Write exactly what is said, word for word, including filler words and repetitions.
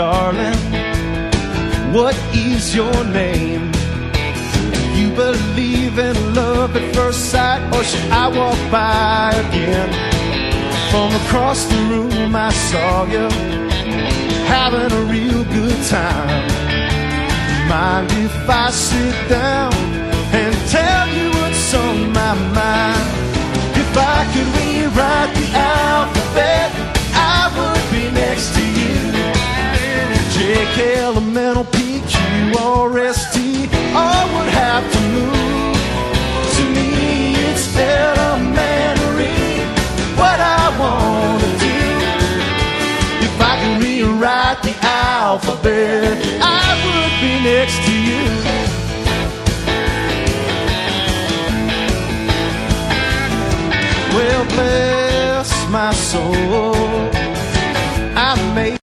darling, what is your name? Do you believe in love at first sight, or should I walk by again? From across the room I saw you having a real good time. Mind if I sit down and tell you what's on my mind? If I could rewrite the alphabet, I would be next to you. J, K, L, M, N, O, P, Q, R, S, T, all would have to move. To me it's elementary what I want to do. If I could rewrite the alphabet, I would be next to you. Well, bless my soul, I made